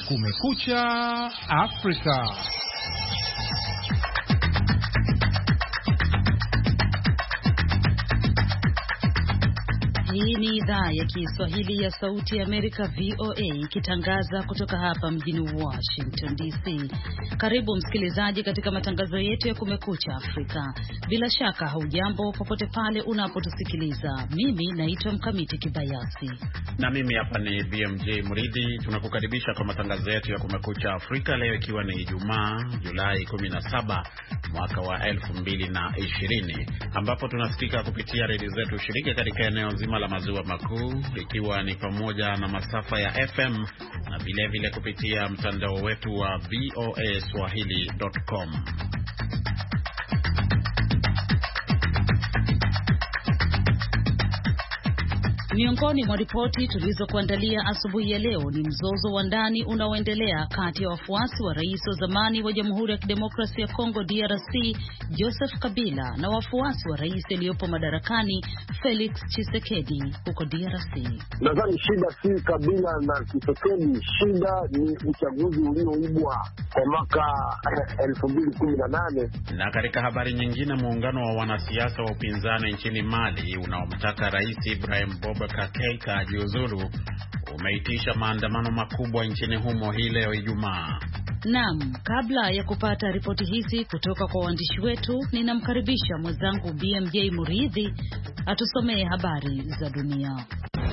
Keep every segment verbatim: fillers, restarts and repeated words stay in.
Kumekucha Afrika. Hii ni idhaa ya Kiswahili ya Sauti ya Amerika V O A ikitangaza kutoka hapa mjini Washington D C. Karibu msikilizaji katika matangazo yetu ya Kumekucha Afrika. Bila shaka haujambo popote pale unapotusikiliza. Mimi naitwa Mkamiti Kibayasi. Na mimi hapa ni B M J Muridi. Tunakukaribisha kwa matangazo yetu ya Kumekucha Afrika leo ikiwa ni Ijumaa Julai kumi na saba mwaka wa elfu mbili na ishirini, ambapo tunasikika kupitia redio zetu shirika katika eneo zima la maziwa makuu, ikiwa ni pamoja na masafa ya F M na vile vile kupitia mtandao wetu wa V O A Swahili dot com. Miongoni mwa ripoti tulizokuandalia asubuhi ya leo ni mzozo wa ndani unaoendelea kati ya wafuasi wa rais wa zamani wa Jamhuri ya Kidemokrasia ya Kongo D R C Joseph Kabila na wafuasi wa rais aliyopo madarakani Felix Tshisekedi huko D R C. Nadhani shida si Kabila na Tshisekedi, shida ni uchaguzi ulioibwa kwa mwaka elfu mbili kumi na nane. Na katika habari nyingine, muungano wa wanasiasa wa upinzani nchini Mali unaomtaka Rais Ibrahim Boubacar Keita ajiuzulu umeitisha maandamano makubwa nchini humo hii leo Ijumaa. Naam, kabla ya kupata ripoti hizi kutoka kwa waandishi wetu, ninamkaribisha mwenzangu B M J Muridhi atusomee habari za dunia.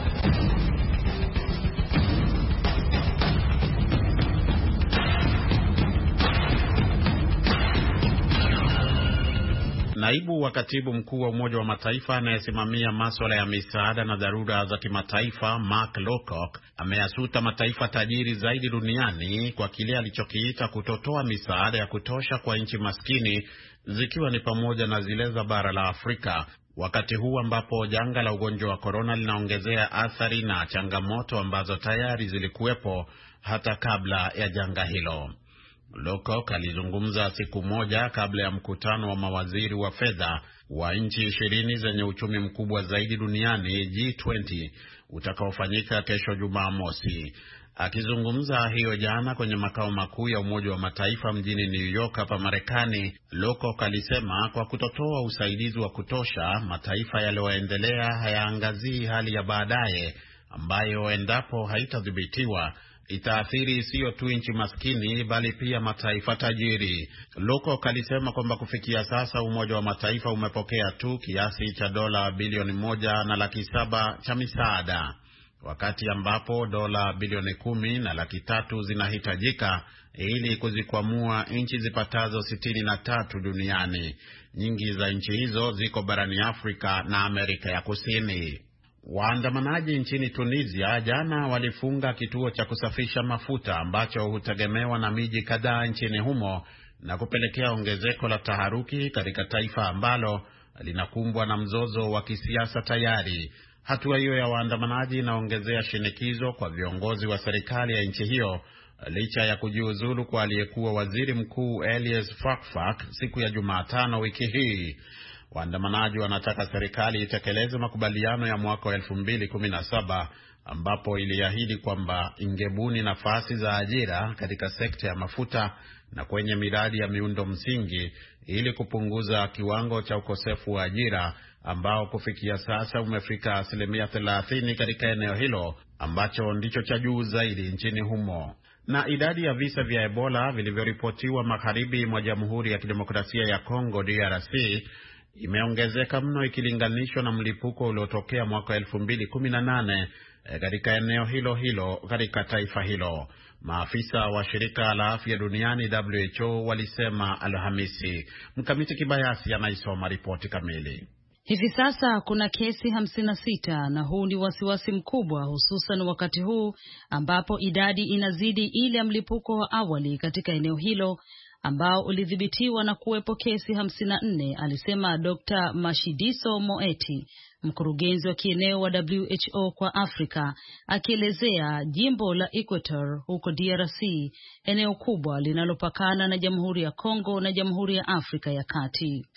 Naibu wa katibu mkuu wa Umoja wa Mataifa anayesimamia masuala ya misaada na dharura za kimataifa Mark Lowcock ameyasuta mataifa tajiri zaidi duniani kwa kile alichokiita kutotoa misaada ya kutosha kwa nchi maskini, zikiwa ni pamoja na zile za bara la Afrika, wakati huu ambapo janga la ugonjwa wa korona linaongezea athari na changamoto ambazo tayari zilikuwepo hata kabla ya janga hilo. Lowcock alizungumza siku moja kabla ya mkutano wa mawaziri wa fedha wa nchi ishirini zenye uchumi mkubwa zaidi duniani G twenty utakaofanyika kesho Jumamosi. Akizungumza hiyo jana kwenye makao makuu ya Umoja wa Mataifa mjini New York hapa Marekani, Lowcock alisema kwa kutotoa usaidizi wa kutosha, mataifa yaliyoendelea hayaangazii hali ya baadaye ambayo endapo haitadhibitiwa itaathiri sio tu nchi maskini bali pia mataifa tajiri. Lowcock alisema kwamba kufikia sasa Umoja wa Mataifa umepokea tu kiasi cha dola bilioni moja na laki saba cha misaada, wakati ambapo dola bilioni kumi na laki tatu zinahitajika ili kuzikwamua nchi zipatazo sitini na tatu duniani. Nyingi za nchi hizo ziko barani Afrika na Amerika ya Kusini. Waandamanaji nchini Tunisia jana walifunga kituo cha kusafisha mafuta ambacho hutegemewa na miji kadhaa nchini humo na kupelekea ongezeko la taharuki katika taifa ambalo linakumbwa na mzozo wa kisiasa tayari. Hatua hiyo ya waandamanaji inaongezea shinikizo kwa viongozi wa serikali ya nchi hiyo licha ya kujiuzulu kwa aliyekuwa waziri mkuu Elias Fakhfakh siku ya Jumatano wiki hii. Waandamanaji wanataka serikali itekeleze makubaliano ya mwaka wa elfu mbili kumi na saba ambapo iliahidi kwamba ingebuni nafasi za ajira katika sekta ya mafuta na kwenye miradi ya miundo msingi ili kupunguza kiwango cha ukosefu wa ajira ambao kufikia sasa umefika asilimia thelathini katika eneo hilo ambacho ndicho cha juu zaidi nchini humo. Na idadi ya visa vya Ebola vilivyoripotiwa magharibi mwa Jamhuri ya Kidemokrasia ya Kongo D R C imeongezeka mno ikilinganishwa na mlipuko uliotokea mwaka elfu mbili kumi na nane katika eneo hilo hilo katika taifa hilo. Maafisa wa shirika la afya duniani W H O walisema Alhamisi. Mkamiti Kibayasi anaisoma ripoti kamili. Hivi sasa kuna kesi hamsini na sita na huu ni wasiwasi mkubwa, hususan wakati huu ambapo idadi inazidi ile ya mlipuko wa awali katika eneo hilo ambao ulidhibitiwa na kuwepo kesi hamsini na nne, alisema Doctor Mashidiso Moeti, mkurugenzi wa kieneo wa W H O kwa Afrika, akielezea jimbo la Equator huko D R C, eneo kubwa linalopakana na Jamhuri ya Kongo na Jamhuri ya Afrika ya Kati.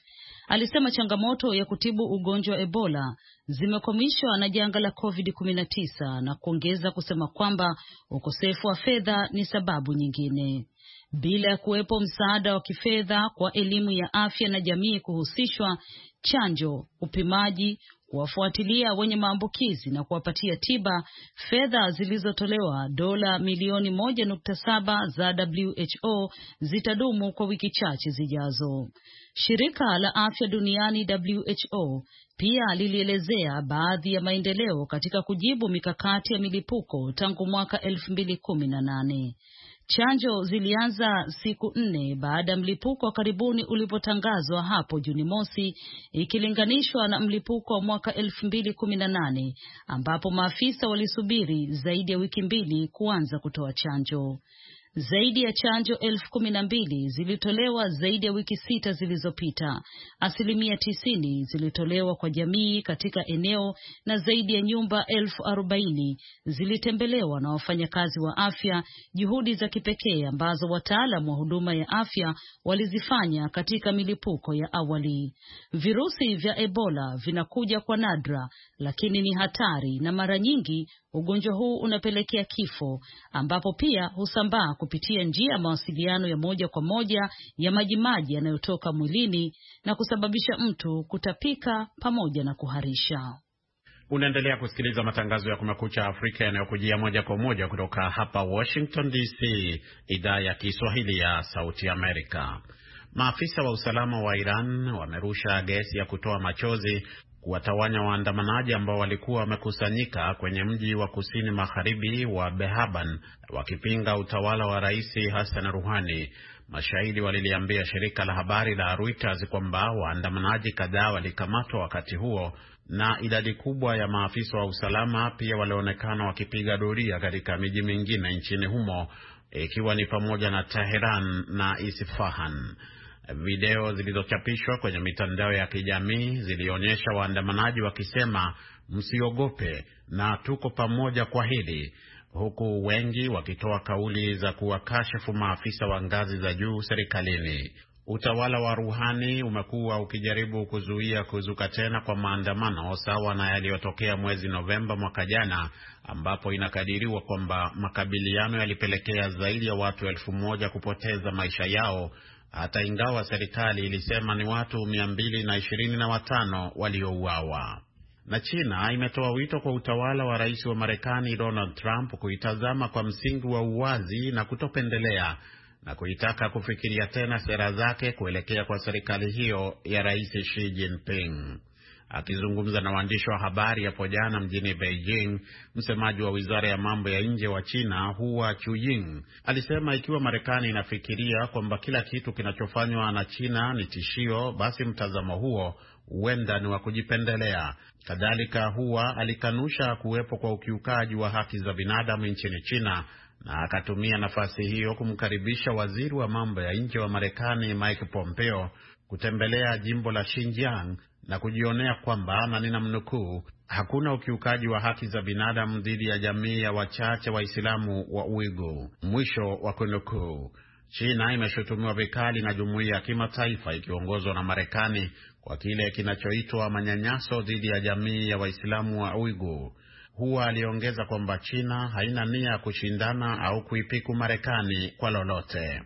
alisema changamoto ya kutibu ugonjwa wa Ebola zimekomeshwa na janga la covid kumi na tisa na kuongeza kusema kwamba ukosefu wa fedha ni sababu nyingine. Bila ya kuwepo msaada wa kifedha kwa elimu ya afya na jamii kuhusishwa, chanjo, upimaji, kuwafuatilia wenye maambukizi na kuwapatia tiba, fedha zilizotolewa dola milioni moja nukta saba za W H O zitadumu kwa wiki chache zijazo. Shirika la Afya Duniani W H O pia lilielezea baadhi ya maendeleo katika kujibu mikakati ya milipuko tangu mwaka elfu mbili kumi na nane. Chanjo zilianza siku nne baada ya mlipuko wa karibuni ulipotangazwa hapo Juni mosi, ikilinganishwa na mlipuko wa mwaka elfu mbili kumi na nane ambapo maafisa walisubiri zaidi ya wiki mbili kuanza kutoa chanjo. Zaidi ya chanjo elfu kumi na mbili zilitolewa zaidi ya wiki sita zilizopita. Asilimia tisini zilitolewa kwa jamii katika eneo na zaidi ya nyumba elfu arobaini zilitembelewa na wafanyakazi wa afya, juhudi za kipekee ambazo wataalamu wa huduma ya afya walizifanya katika milipuko ya awali. Virusi vya Ebola vinakuja kwa nadra, lakini ni hatari na mara nyingi ugonjwa huu unapelekea kifo, ambapo pia husambaa kupitia njia ya mawasiliano ya moja kwa moja ya majimaji yanayotoka mwilini na kusababisha mtu kutapika pamoja na kuharisha. Unaendelea kusikiliza matangazo ya Kumekucha Afrika yanayokujia moja kwa moja kutoka hapa Washington D C, idhaa ya Kiswahili ya Sauti Amerika. Maafisa wa usalama wa Iran wamerusha gesi ya kutoa machozi kuwatawanya waandamanaji ambao walikuwa wamekusanyika kwenye mji wa kusini magharibi wa Behaban wakipinga utawala wa Rais Hassan Rouhani. Mashahidi waliliambia shirika la habari la Reuters kwamba waandamanaji kadhaa walikamatwa wakati huo, na idadi kubwa ya maafisa wa usalama pia walionekana wakipiga doria katika miji mingine nchini humo, ikiwa ni pamoja na Tehran na Isfahan. Video zilizochapishwa kwenye mitandao ya kijamii zilionyesha waandamanaji wakisema msiogope na tuko pamoja kwa hili, huku wengi wakitoa kauli za kuwakashifu maafisa wa ngazi za juu serikalini. Utawala wa Rouhani umekuwa ukijaribu kuzuia kuzuka tena kwa maandamano sawa na yaliyotokea mwezi Novemba mwaka jana, ambapo inakadiriwa kwamba makabiliano yalipelekea zaidi ya watu elfu moja kupoteza maisha yao, hata ingawa serikali ilisema ni watu mia mbili na ishirini na watano waliouawa. Na China imetoa wito kwa utawala wa rais wa Marekani Donald Trump kuitazama kwa msingi wa uwazi na kutopendelea, na kuitaka kufikiria tena sera zake kuelekea kwa serikali hiyo ya Rais Xi Jinping. Akizungumza na waandishi wa habari hapo jana mjini Beijing, msemaji wa wizara ya mambo ya nje wa China Hua Chunying alisema ikiwa Marekani inafikiria kwamba kila kitu kinachofanywa na China ni tishio, basi mtazamo huo huenda ni wa kujipendelea. Kadhalika, Hua alikanusha kuwepo kwa ukiukaji wa haki za binadamu nchini China, na akatumia nafasi hiyo kumkaribisha waziri wa mambo ya nje wa Marekani Mike Pompeo kutembelea jimbo la Xinjiang na kujionea kwamba, na ninamnukuu, hakuna ukiukaji wa haki za binadamu dhidi ya jamii ya wachache Waislamu wa Uighur, mwisho wa kunukuu. China imeshutumiwa vikali na jumuiya ya kimataifa ikiongozwa na Marekani kwa kile kinachoitwa manyanyaso dhidi ya jamii ya Waislamu wa Uighur. Huwa aliongeza kwamba China haina nia ya kushindana au kuipiku Marekani kwa lolote.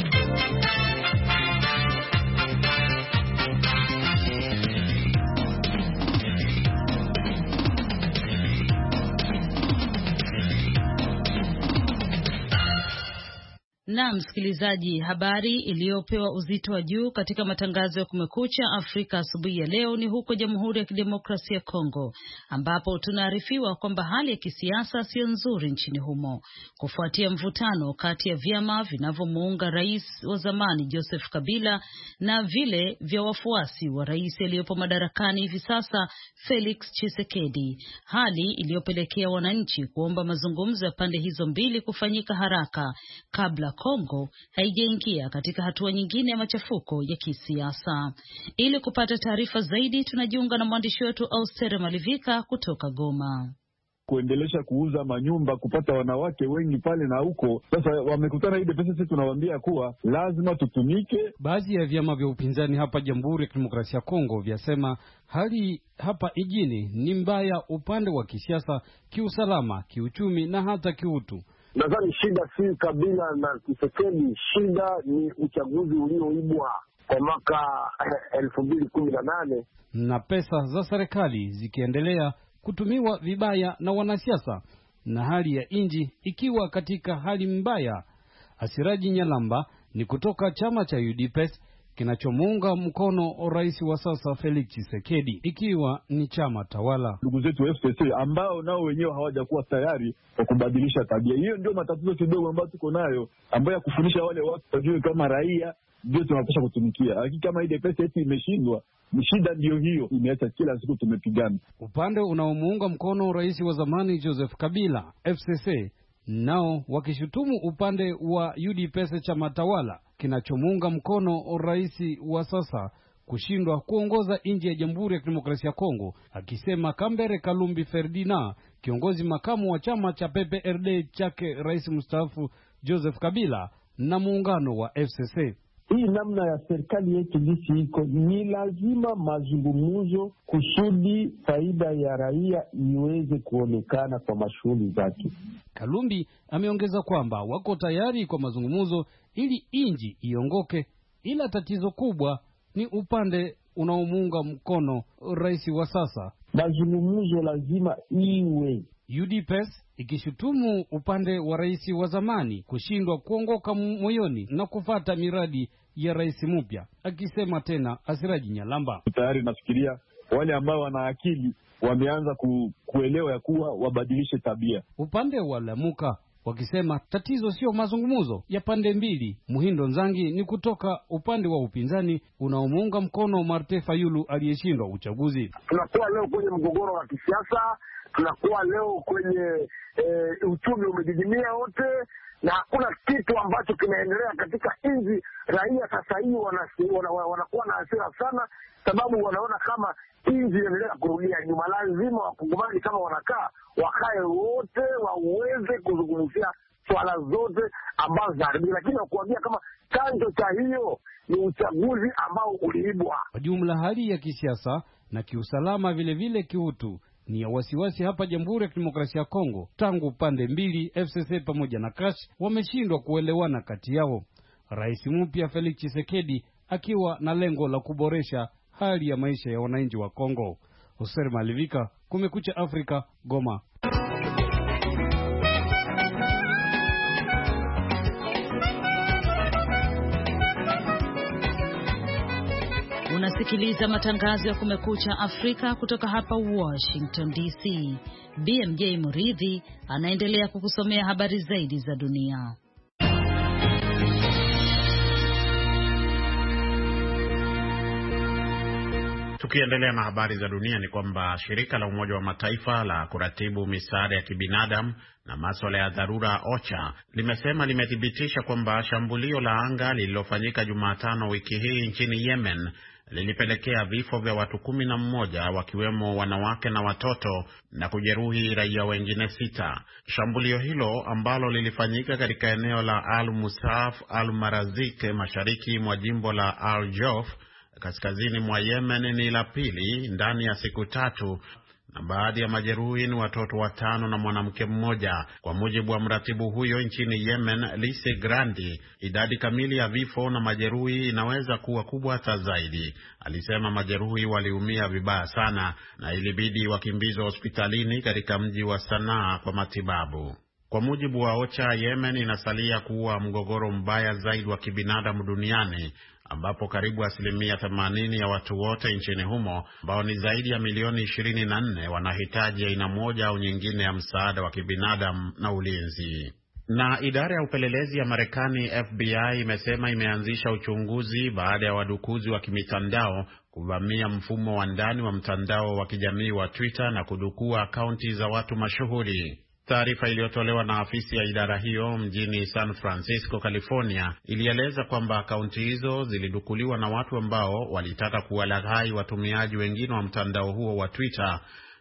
Na msikilizaji, habari iliyopewa uzito wa juu katika matangazo ya Kumekucha Afrika asubuhi ya leo ni huko Jamhuri ya Kidemokrasia ya Kongo, ambapo tunaarifiwa kwamba hali ya kisiasa sio nzuri nchini humo kufuatia mvutano kati ya vyama vinavyomuunga rais wa zamani Joseph Kabila na vile vya wafuasi wa rais aliyepo madarakani hivi sasa Felix Tshisekedi, hali iliyopelekea wananchi kuomba mazungumzo ya pande hizo mbili kufanyika haraka kabla Kongo haijaingia katika hatua nyingine ya machafuko ya kisiasa. Ili kupata taarifa zaidi, tunajiunga na mwandishi wetu Austere Malivika kutoka Goma. kuendelesha kuuza manyumba, kupata wanawake wengi pale na huko. Sasa wamekutana I D P S, sisi tunawaambia kuwa lazima tutumike. Baadhi ya vyama vya upinzani hapa Jamhuri ya Kidemokrasia ya Kongo vyasema hali hapa ijini ni mbaya upande wa kisiasa, kiusalama, kiuchumi na hata kiutu. Nadhani shida si Kabila na Tshisekedi, shida ni uchaguzi ulioibwa kwa mwaka elfu mbili kumi na nane na pesa za serikali zikiendelea kutumiwa vibaya na wanasiasa na hali ya inji ikiwa katika hali mbaya. Asiraji Nyalamba ni kutoka chama cha U D P S kinachomuunga mkono rais wa sasa Felix Tshisekedi, ikiwa ni chama tawala. Ndugu zetu F C C ambao nao wenyewe hawajakuwa tayari kwa kubadilisha tabia. Hiyo ndio matatizo kidogo ambayo tuko nayo, ambayo ya kufundisha wale watu wajue kama raia ndio tunapaswa kutumikia. Lakini kama I D P S eti imeshindwa, ni shida ndio hiyo imeacha kila siku tumepigana. Upande unaomuunga mkono rais wa zamani Joseph Kabila, F C C, nao wakishutumu upande wa U D P S chama tawala kinachomuunga mkono rais wa sasa kushindwa kuongoza nchi ya Jamhuri ya Kidemokrasia ya Kongo, akisema Kambere Kalumbi Ferdinand, kiongozi makamu wa chama cha P P R D chake rais mstaafu Joseph Kabila na muungano wa F C C. Hii namna ya serikali yetu lisi iko, ni lazima mazungumzo kusudi faida ya raia iweze kuonekana kwa mashughuli zake. Kalumbi ameongeza kwamba wako tayari kwa mazungumzo ili inji iongoke, ila tatizo kubwa ni upande unaomuunga mkono rais wa sasa. Mazungumzo lazima iwe. U D P S ikishutumu upande wa rais wa zamani kushindwa kuongoka moyoni na kufata miradi ya rais mpya, akisema tena Asiraji Nyalamba. Tayari nafikiria wale ambao wana akili wameanza ku, kuelewa ya kuwa wabadilishe tabia. Upande wa Lamuka wakisema tatizo sio mazungumzo ya pande mbili. Muhindo Nzangi ni kutoka upande wa upinzani unaomuunga mkono Martin Fayulu aliyeshindwa uchaguzi. Tunakuwa leo kwenye mgogoro wa kisiasa, tunakuwa leo kwenye e, uchumi umedidimia wote, na hakuna kitu ambacho kinaendelea katika nchi. Raia sasa hivi wanakuwa wana, wana na hasira sana, sababu wanaona kama nchi inaendelea kurudia nyuma. Lazima wakubali kama wanakaa wakae wote waweze kuzungumzia swala zote ambazo zinaharibika, lakini wakuambia kama chanzo cha hiyo ni uchaguzi ambao uliibwa. Kwa jumla hali ya kisiasa na kiusalama vile vile kiutu ni ya wasiwasi hapa Jamhuri ya Kidemokrasia ya Kongo, tangu pande mbili F C C pamoja na Kash wameshindwa kuelewana kati yao. Rais mpya Felix Tshisekedi akiwa na lengo la kuboresha hali ya maisha ya wananchi wa Kongo. Hoser Malivika, Kumekucha Afrika, Goma. Unasikiliza matangazo ya Kumekucha Afrika kutoka hapa Washington D C. B M J Muridhi anaendelea kukusomea habari zaidi za dunia. Tukiendelea na habari za dunia ni kwamba shirika la Umoja wa Mataifa la kuratibu misaada ya kibinadamu na masuala ya dharura OCHA limesema limethibitisha kwamba shambulio la anga lililofanyika Jumatano wiki hii nchini Yemen lilipelekea vifo vya watu kumi na mmoja wakiwemo wanawake na watoto na kujeruhi raia wengine sita. Shambulio hilo ambalo lilifanyika katika eneo la Al-Musaf Al-Marazik mashariki mwa jimbo la Al-Jof kaskazini mwa Yemen ni la pili ndani ya siku tatu, na baadhi ya majeruhi ni watoto watano na mwanamke mmoja. Kwa mujibu wa mratibu huyo nchini Yemen, Lise Grandi, idadi kamili ya vifo na majeruhi inaweza kuwa kubwa hata zaidi. Alisema majeruhi waliumia vibaya sana na ilibidi wakimbizwe hospitalini katika mji wa Sanaa kwa matibabu. Kwa mujibu wa OCHA, Yemen inasalia kuwa mgogoro mbaya zaidi wa kibinadamu duniani, ambapo karibu asilimia themanini ya watu wote nchini humo, ambao ni zaidi ya milioni ishirini na nne, wanahitaji aina moja au nyingine ya msaada wa kibinadamu na ulinzi. Na idara ya upelelezi ya Marekani F B I imesema imeanzisha uchunguzi baada ya wadukuzi wa kimitandao kuvamia mfumo wa ndani wa mtandao wa kijamii wa Twitter na kudukua akaunti za watu mashuhuri. Taarifa iliyotolewa na afisi ya idara hiyo mjini San Francisco, California, ilieleza kwamba akaunti hizo zilidukuliwa na watu ambao walitaka kuwalaghai watumiaji wengine wa mtandao huo wa Twitter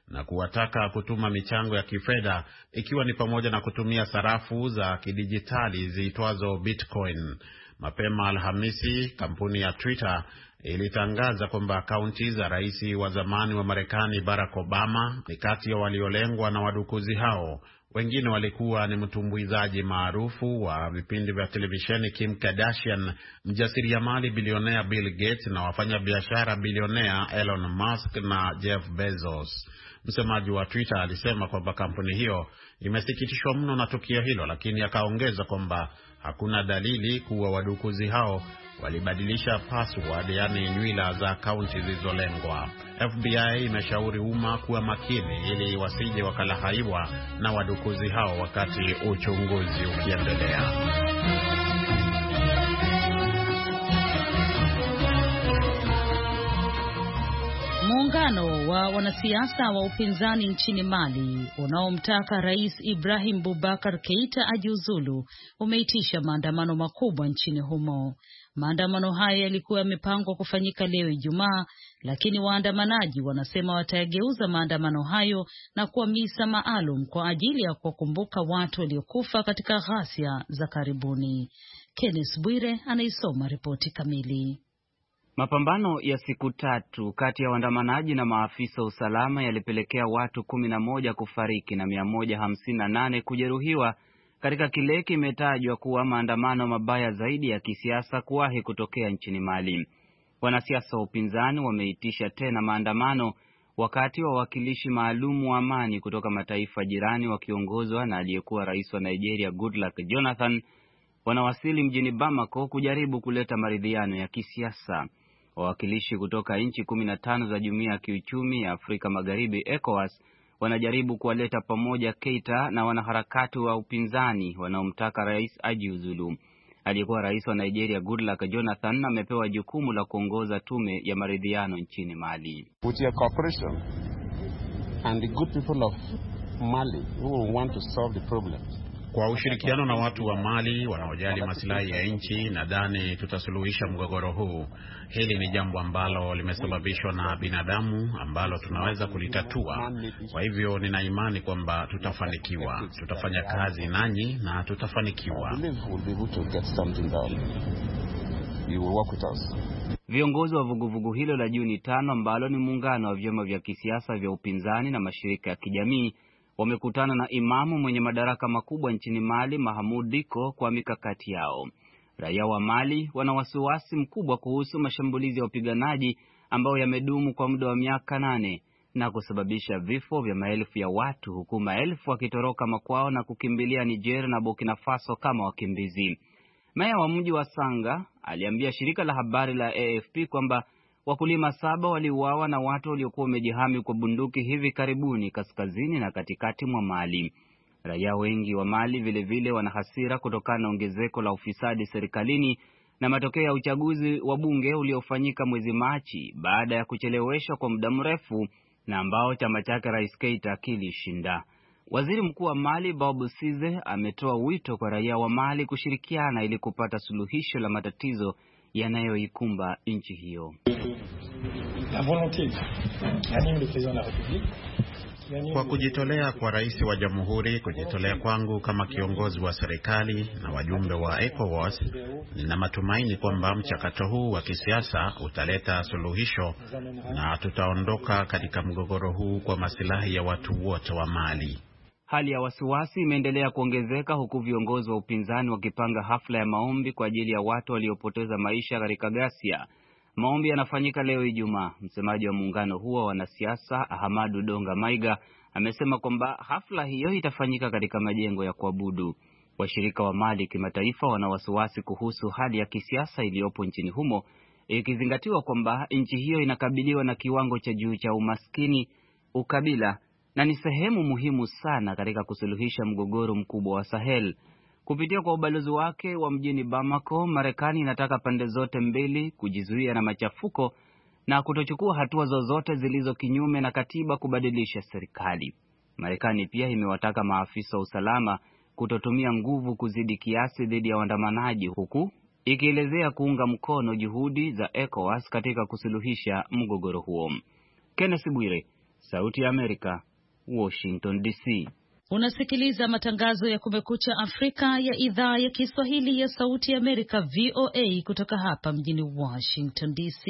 na kuwataka kutuma michango ya kifedha, ikiwa ni pamoja na kutumia sarafu za kidijitali ziitwazo Bitcoin. Mapema Alhamisi, kampuni ya Twitter ilitangaza kwamba akaunti za rais wa zamani wa Marekani Barack Obama ni kati ya waliolengwa na wadukuzi hao. Wengine walikuwa ni mtumbuizaji maarufu wa vipindi vya televisheni Kim Kardashian, mjasiriamali bilionea Bill Gates na wafanyabiashara bilionea Elon Musk na Jeff Bezos. Msemaji wa Twitter alisema kwamba kampuni hiyo imesikitishwa mno na tukio hilo, lakini akaongeza kwamba hakuna dalili kuwa wadukuzi hao walibadilisha password, yani nywila za akaunti zilizolengwa. F B I imeshauri umma kuwa makini ili wasije wakalahaiwa na wadukuzi hao wakati uchunguzi ukiendelea. Muungano wa wanasiasa wa upinzani nchini Mali unaomtaka Rais Ibrahim Boubacar Keita ajiuzulu umeitisha maandamano makubwa nchini humo. Maandamano haya yalikuwa yamepangwa kufanyika leo Ijumaa, lakini waandamanaji wanasema watayageuza maandamano hayo na kuwa misa maalum kwa ajili ya kuwakumbuka watu waliokufa katika ghasia za karibuni. Kenneth Bwire anaisoma ripoti kamili. Mapambano ya siku tatu kati ya waandamanaji na maafisa usalama yalipelekea watu kumi na moja kufariki na mia moja hamsini na nane kujeruhiwa katika kile kimetajwa kuwa maandamano mabaya zaidi ya kisiasa kuwahi kutokea nchini Mali. Wanasiasa wa upinzani wameitisha tena maandamano wakati wa wawakilishi maalum wa amani kutoka mataifa jirani wakiongozwa na aliyekuwa rais wa Nigeria Goodluck Jonathan wanawasili mjini Bamako kujaribu kuleta maridhiano ya kisiasa. Wawakilishi kutoka nchi kumi na tano za Jumuiya ya Kiuchumi ya Afrika Magharibi ECOWAS wanajaribu kuwaleta pamoja Keita na wanaharakati wa upinzani wanaomtaka rais ajiuzulu. Aliyekuwa rais wa Nigeria Goodluck Jonathan amepewa jukumu la kuongoza tume ya maridhiano nchini Mali. With your cooperation and the good people of Mali who will want to solve the problem. Kwa ushirikiano na watu wa Mali wanaojali maslahi ya nchi, nadhani tutasuluhisha mgogoro huu. Hili ni jambo ambalo limesababishwa na binadamu ambalo tunaweza kulitatua. Kwa hivyo nina imani kwamba tutafanikiwa. Tutafanya kazi nanyi na tutafanikiwa. Viongozi wa vuguvugu hilo la Juni tano ambalo ni muungano wa vyama vya kisiasa vya upinzani na mashirika ya kijamii wamekutana na imamu mwenye madaraka makubwa nchini Mali, Mahamoud Diko, kwa mikakati yao. Raia wa Mali wana wasiwasi mkubwa kuhusu mashambulizi ya wapiganaji ambao yamedumu kwa muda wa miaka nane na kusababisha vifo vya maelfu ya watu, huku maelfu wakitoroka makwao na kukimbilia Niger na Burkina Faso kama wakimbizi. Meya wa mji wa Sanga aliambia shirika la habari la A F P kwamba wakulima saba waliuawa na watu waliokuwa wamejihami kwa bunduki hivi karibuni kaskazini na katikati mwa Mali. Raia wengi wa Mali vile vile wana hasira kutokana na ongezeko la ufisadi serikalini na matokeo ya uchaguzi wa bunge uliofanyika mwezi Machi baada ya kucheleweshwa kwa muda mrefu na ambao chama chake Rais Keita kilishinda. Waziri Mkuu wa Mali Bob Size ametoa wito kwa raia wa Mali kushirikiana ili kupata suluhisho la matatizo yanayoikumba nchi hiyo. Kwa kujitolea kwa rais wa jamhuri, kujitolea kwangu kama kiongozi wa serikali na wajumbe wa ECOWAS, nina matumaini kwamba mchakato huu wa kisiasa utaleta suluhisho na tutaondoka katika mgogoro huu kwa maslahi ya watu wote wa Mali. Hali ya wasiwasi imeendelea kuongezeka huku viongozi wa upinzani wakipanga hafla ya maombi kwa ajili ya watu waliopoteza maisha katika ghasia. Maombi yanafanyika leo Ijumaa. Msemaji wa muungano huo wa wanasiasa Ahmadu Donga Maiga amesema kwamba hafla hiyo itafanyika katika majengo ya kuabudu. Washirika wa Mali kimataifa wana wasiwasi kuhusu hali ya kisiasa iliyopo nchini humo, ikizingatiwa kwamba nchi hiyo inakabiliwa na kiwango cha juu cha umaskini, ukabila na ni sehemu muhimu sana katika kusuluhisha mgogoro mkubwa wa Sahel. Kupitia kwa ubalozi wake wa mjini Bamako, Marekani inataka pande zote mbili kujizuia na machafuko na kutochukua hatua zozote zilizo kinyume na katiba kubadilisha serikali. Marekani pia imewataka maafisa wa usalama kutotumia nguvu kuzidi kiasi dhidi ya waandamanaji, huku ikielezea kuunga mkono juhudi za ECOWAS katika kusuluhisha mgogoro huo. Kenneth Bwire, Sauti ya Amerika, Washington D C. Unasikiliza matangazo ya Kumekucha Afrika ya idhaa ya Kiswahili ya Sauti ya Amerika V O A kutoka hapa mjini Washington D C.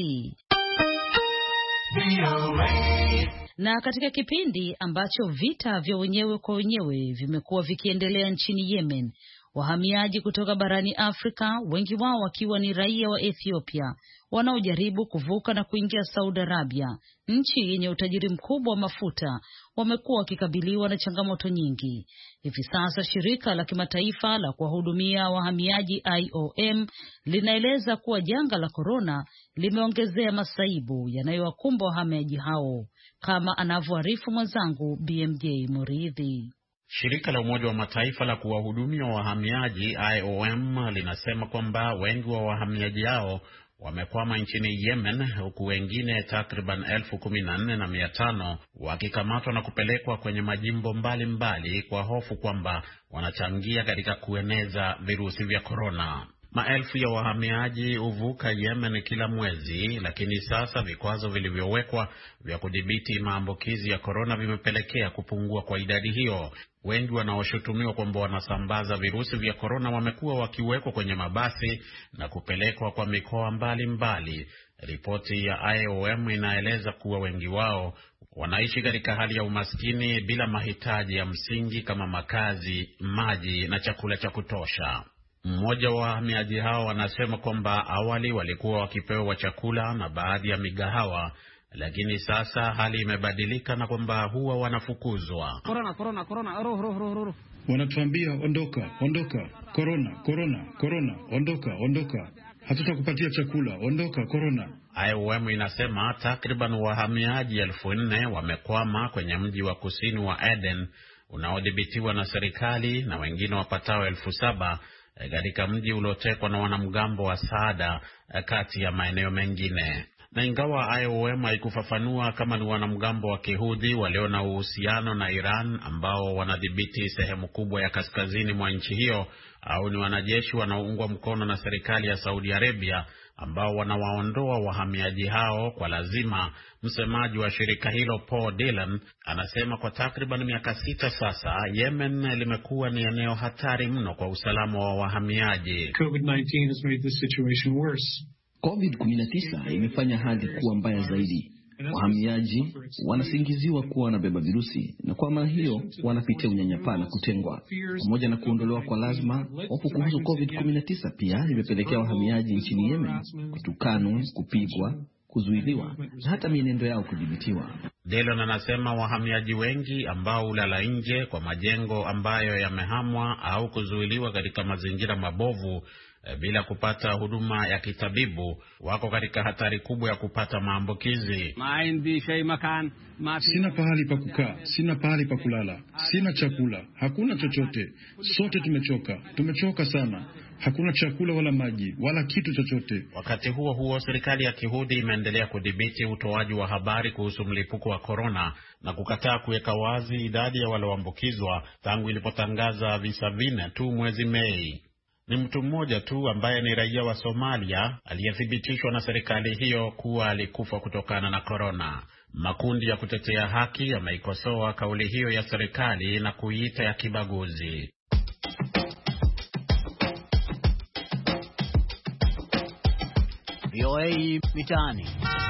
Na katika kipindi ambacho vita vya wenyewe kwa wenyewe vimekuwa vikiendelea nchini Yemen, wahamiaji kutoka barani Afrika, wengi wao wakiwa ni raia wa Ethiopia, wanaojaribu kuvuka na kuingia Saudi Arabia, nchi yenye utajiri mkubwa wa mafuta, wamekuwa wakikabiliwa na changamoto nyingi. Hivi sasa shirika la kimataifa la kuwahudumia wahamiaji I O M linaeleza kuwa janga la korona limeongezea masaibu yanayowakumba wahamiaji hao, kama anavyoarifu mwenzangu B M J Muridhi. Shirika la Umoja wa Mataifa la kuwahudumia wahamiaji I O M linasema kwamba wengi wa wahamiaji hao wamekwama nchini Yemen, huku wengine takriban elfu kumi na nne na mia tano wakikamatwa na kupelekwa kwenye majimbo mbalimbali mbali kwa hofu kwamba wanachangia katika kueneza virusi vya korona. Maelfu ya wahamiaji huvuka Yemen kila mwezi, lakini sasa vikwazo vilivyowekwa vya kudhibiti maambukizi ya korona vimepelekea kupungua kwa idadi hiyo. Wengi wanaoshutumiwa kwamba wanasambaza virusi vya korona wamekuwa wakiwekwa kwenye mabasi na kupelekwa kwa mikoa mbalimbali. Ripoti ya I O M inaeleza kuwa wengi wao wanaishi katika hali ya umaskini bila mahitaji ya msingi kama makazi, maji na chakula cha kutosha. Mmoja wa wahamiaji hao wanasema kwamba awali walikuwa wakipewa chakula na baadhi ya migahawa, lakini sasa hali imebadilika na kwamba huwa wanafukuzwa. Corona, corona, corona, ro ro ro ro. Wanatuambia ondoka, ondoka, corona, corona, corona, ondoka, ondoka. Hatutakupatia chakula, ondoka, corona. I O M inasema takriban wahamiaji elfu nne wamekwama kwenye mji wa kusini wa Aden unaodhibitiwa na serikali, na wengine wapatao elfu saba katika mji uliotekwa na wanamgambo wa Saada, kati ya maeneo mengine. Na ingawa I O M haikufafanua kama ni wanamgambo wa Kihudi walio na uhusiano na Iran ambao wanadhibiti sehemu kubwa ya kaskazini mwa nchi hiyo, au ni wanajeshi wanaoungwa mkono na serikali ya Saudi Arabia ambao wanawaondoa wahamiaji hao kwa lazima, msemaji wa shirika hilo Paul Dillon anasema kwa takriban miaka sita sasa Yemen limekuwa ni eneo hatari mno kwa usalama wa wahamiaji. COVID nineteen has made the situation worse. COVID kumi na tisa imefanya hali kuwa mbaya zaidi. Wahamiaji wanasingiziwa kuwa wanabeba virusi, na kwa maana hiyo wanapitia unyanyapaa na kutengwa. Pamoja na kuondolewa kwa lazima, hofu kuhusu COVID kumi na tisa pia imepelekea wahamiaji nchini Yemen kutukanwa, kupigwa, kuzuiliwa na hata mienendo yao kudhibitiwa. Delon anasema wahamiaji wengi ambao ulala nje kwa majengo ambayo yamehamwa au kuzuiliwa katika mazingira mabovu bila kupata huduma ya kitabibu wako katika hatari kubwa ya kupata maambukizi. Sina pahali pa kukaa, sina pahali pa kulala, sina chakula, hakuna chochote. Sote tumechoka, tumechoka sana. Hakuna chakula wala maji wala kitu chochote. Wakati huo huo, serikali ya Kihudi imeendelea kudhibiti utoaji wa habari kuhusu mlipuko wa korona na kukataa kuweka wazi idadi ya walioambukizwa tangu ilipotangaza visa vinne tu mwezi Mei. Ni mtu mmoja tu ambaye ni raia wa Somalia aliyethibitishwa na serikali hiyo kuwa alikufa kutokana na korona. Makundi ya kutetea haki yameikosoa kauli hiyo ya serikali na kuiita ya kibaguzi. V O A Mitaani.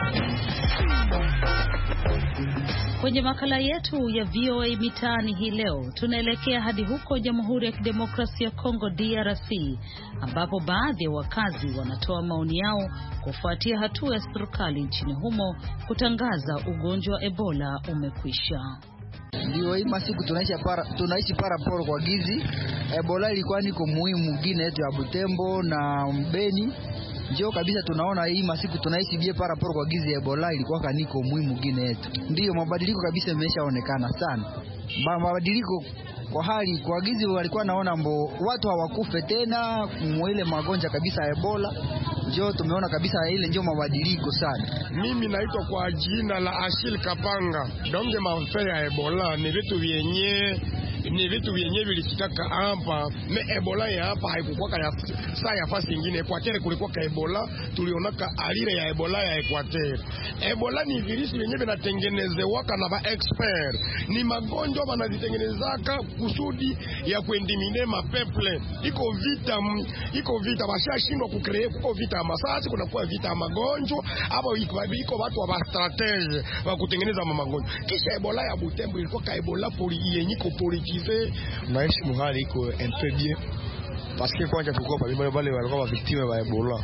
Kwenye makala yetu ya V O A Mitaani hii leo tunaelekea hadi huko Jamhuri ya Kidemokrasia ya Kongo D R C, ambapo baadhi ya wakazi wanatoa maoni yao kufuatia hatua ya serikali nchini humo kutangaza ugonjwa wa Ebola umekwisha. Ndio hii masiku tunaishi para tunaishi para poro kwa gizi. Ebola ilikuwa niko muhimu gine yetu ya Butembo na Mbeni. Njoo kabisa tunaona hii masiku tunaishi bie para poro kwa gizi. Ebola ilikuwa kaniko muhimu gine yetu. Ndio mabadiliko kabisa yameshaonekana sana. Ba, mabadiliko kwa hali kwa gizi walikuwa naona mbo watu hawakufe tena mwile magonjwa kabisa Ebola. Njoo tumeona kabisa ile njoo mabadiliko sana. Mimi naitwa kwa jina la Ashil Kapanga. Donge mafea ya Ebola ni vitu vyenye ni vitu vyenyewe vilishikaka hapa. Me Ebola ya hapa haikukuwa ya saa ya fasi nyingine. Equateur kulikuwa ka Ebola, tulionaka alire ya Ebola ya Equateur. Ebola ni virusi vyenyewe vinatengenezewaka na ba expert. Ni magonjwa wanazitengenezaka kusudi ya kuendimine mapeple. Iko vita, iko vita bashashindwa kucreate, kuko vita masasi, kuna kuwa vita magonjwa, hapo iko iko watu wa strategy wa kutengeneza magonjwa. Kisha Ebola ya Butembo ilikuwa ka Ebola poli yenyiko politize. Naishi muhali iko un peu bien parce que kwanza tulikuwa pale wale walikuwa victime wa Ebola.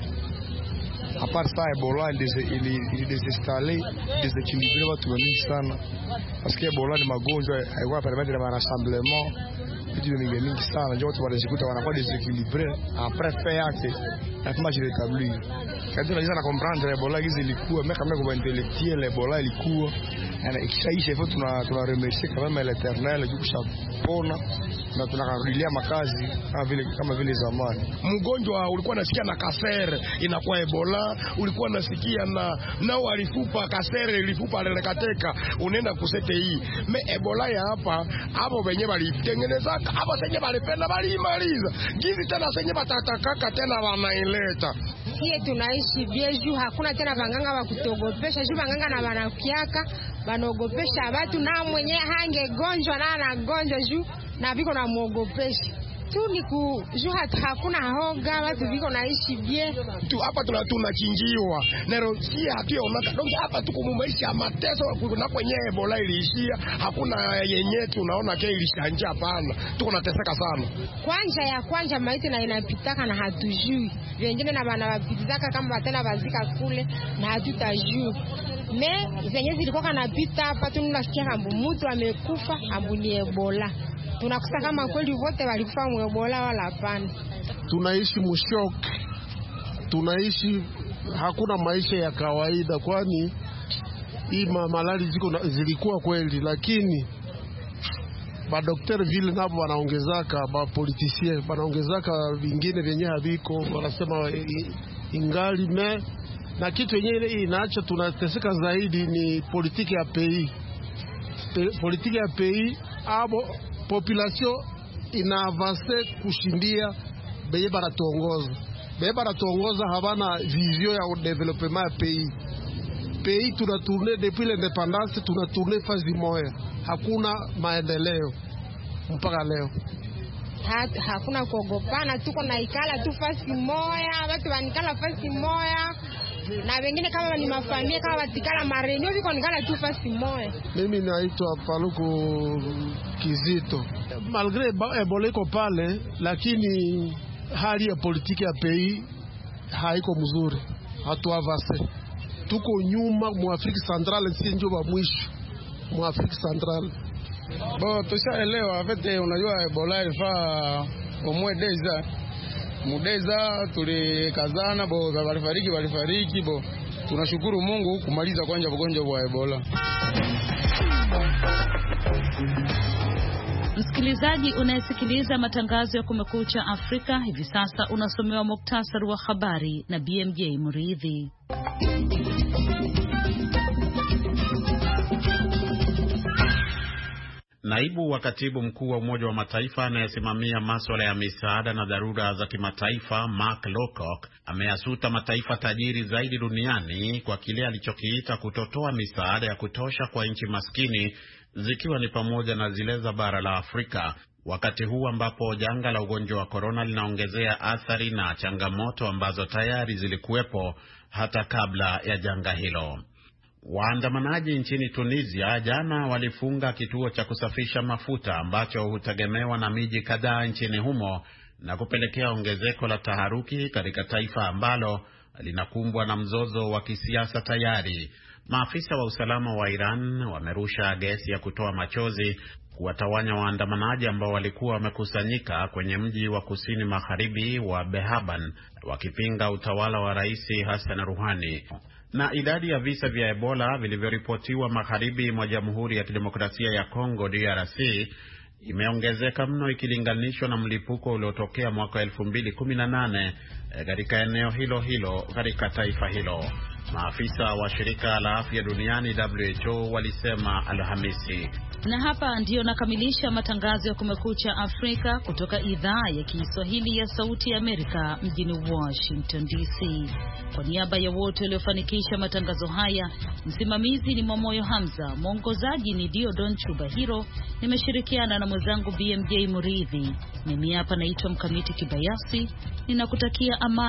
À part ça, Ebola il désinstallé, déséquilibré watu wengi sana parce que Ebola ni magonjwa haikuwa permettre na rassemblement vitu vingi mingi sana, ndio watu wanajikuta wanakuwa déséquilibré après fait yake na kama je rétablir. Quand on a comprendre Ebola hizi ilikuwa mais kama kwa intellectuel Ebola ilikuwa na ikishaisha hivyo tuna tuna remercier quand même l'Eternel kushapona na tunakarudilia makazi kama vile kama vile zamani. Mgonjwa ulikuwa unasikia na kasere inakuwa Ebola, ulikuwa unasikia na nao alifupa kasere ilifupa alekateka unaenda kusete hii. Me Ebola ya hapa hapo wenyewe walitengeneza hapo senye walipenda walimaliza. Gizi tena senye batatakaka tena wanaileta. Sie tunaishi bieju, hakuna tena wanganga wa kutogopesha, juu wanganga na wanafiaka banogopesha watu na mwenye hange gonjwa na anagonjwa juu na viko na muogopesha tu ni ku juu hakuna hoga, watu viko naishi bie tu hapa. Tuna tunachinjiwa nero si hatuonaka donc hapa tuko mumaisha mateso na kwenye Ebola iliishia, hakuna yenye tunaona ke ilishanja. Hapana, tuko nateseka sana. Kwanja ya kwanja maiti na inapitaka na hatujui wengine na bana wapitaka kama tena bazika kule na hatutajui. Me zenye zilikuwa kanapita hapa tunasikia kama mtu amekufa ambu ni Ebola. Tunakusa kama kweli wote walikufa mu Ebola wala hapana. Tunaishi mshok. Tunaishi hakuna maisha ya kawaida, kwani hii malali ziko zilikuwa kweli, lakini ba daktari vile nabo wanaongezaka, ba politicien wanaongezaka vingine vyenye haviko, wanasema ingali me na kitu yenyewe inaacha tunateseka zaidi ni politiki ya pays. Politiki ya pays abo population ina avance kushindia beye baratuongoza. Beye baratuongoza habana vision ya development ya pays. Pays tunatourner depuis l'indépendance, tunatourner fazi moya. Hakuna maendeleo mpaka leo. Ha, hakuna kuogopana, tuko na ikala tu fasi moya, watu wanikala fasi moya. Na wengine kama ni mafamilia kama watikala marenio viko nikala tu fasi moya. Mimi naitwa Paluku Kizito. Malgré Ebola iko pale, lakini hali ya politiki ya pays haiko mzuri. Hatu avance. Tuko nyuma mu Afrika Central, si ndio ba mwisho mu Afrika Central. Bo tushaelewa afete, unajua Ebola ilifaa omwe deza mudeza tulikazana bo walifariki walifariki bo. Tunashukuru Mungu kumaliza kwanja ugonjwa wa Ebola. Msikilizaji unayesikiliza matangazo ya Kumekucha Afrika hivi sasa, unasomewa muktasari wa habari na B M J Muridhi. Naibu wa katibu mkuu wa Umoja wa Mataifa anayesimamia masuala ya misaada na dharura za kimataifa, Mark Lowcock, ameyasuta mataifa tajiri zaidi duniani kwa kile alichokiita kutotoa misaada ya kutosha kwa nchi maskini, zikiwa ni pamoja na zile za bara la Afrika, wakati huu ambapo janga la ugonjwa wa korona linaongezea athari na changamoto ambazo tayari zilikuwepo hata kabla ya janga hilo. Waandamanaji nchini Tunisia jana walifunga kituo cha kusafisha mafuta ambacho hutegemewa na miji kadhaa nchini humo na kupelekea ongezeko la taharuki katika taifa ambalo linakumbwa na mzozo wa kisiasa tayari. Maafisa wa usalama wa Iran wamerusha gesi ya kutoa machozi kuwatawanya waandamanaji ambao walikuwa wamekusanyika kwenye mji wa kusini magharibi wa Behaban wakipinga utawala wa Rais Hassan Rouhani. Na idadi ya visa vya Ebola vilivyoripotiwa magharibi mwa Jamhuri ya Kidemokrasia ya Kongo D R C imeongezeka mno ikilinganishwa na mlipuko uliotokea mwaka elfu mbili kumi na nane katika eneo hilo hilo katika taifa hilo. Maafisa wa shirika la afya duniani W H O walisema Alhamisi. Na hapa ndiyo nakamilisha matangazo ya Kumekucha Afrika kutoka idhaa ya Kiswahili ya Sauti ya Amerika mjini Washington D C. Kwa niaba ya wote waliofanikisha matangazo haya, msimamizi ni Mwamoyo Hamza, mwongozaji ni Diodon Chubahiro, nimeshirikiana na mwenzangu B M J Muridhi. Mimi hapa naitwa Mkamiti Kibayasi, ninakutakia amani.